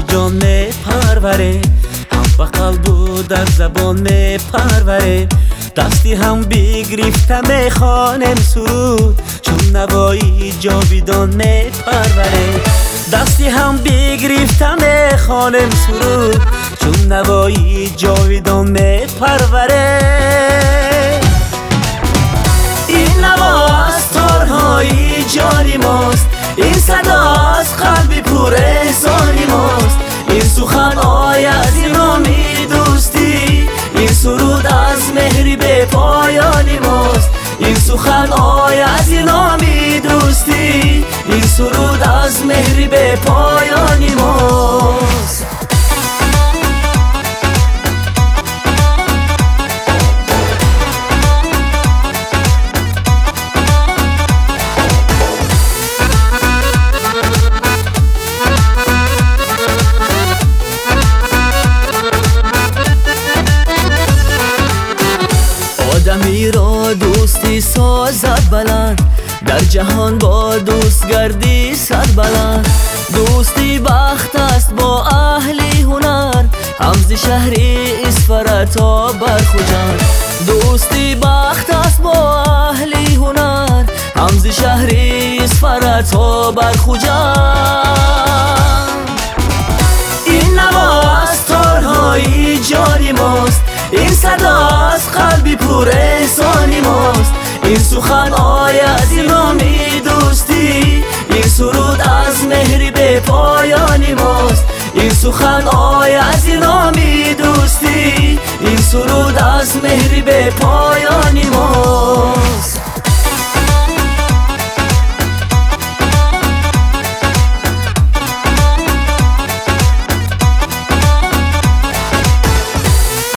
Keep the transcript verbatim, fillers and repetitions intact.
جان پروره، هم به قلب و در زبان پروره. دستی هم بگرفته میخوانم سرود، چون نوایی جاویدان میپروره. دستی هم بگرفته میخوانم سرود، چون نوایی جاویدان میپروره. این نوا از تارهای جانی ماست، این صدا از قلبی پر احسانی ماست. این سخن آی از نامی دوستی، این سرود از مهری به پایانی ماست. این سخن آی از نامی دوستی، این سرود از مهری به پایانی ماست. آدمی را دوستی سازد بلند، در جهان با دوست گردی سر بلند. دوستی بخت است با اهلی هنر، همز شهری اسفر تا برخوجند. دوستی بخت است با اهلی هنر، همز شهری اسفر تا برخوجند. این نوا از تارهای جانی ماست، این صدا از قلبی پر احسانی ماست. این سخن آی از نامی دوستی، این سرود از مهری به پایانی ماست. این سخن آی از نامی دوستی، این سرود از مهری به پایانی ماست.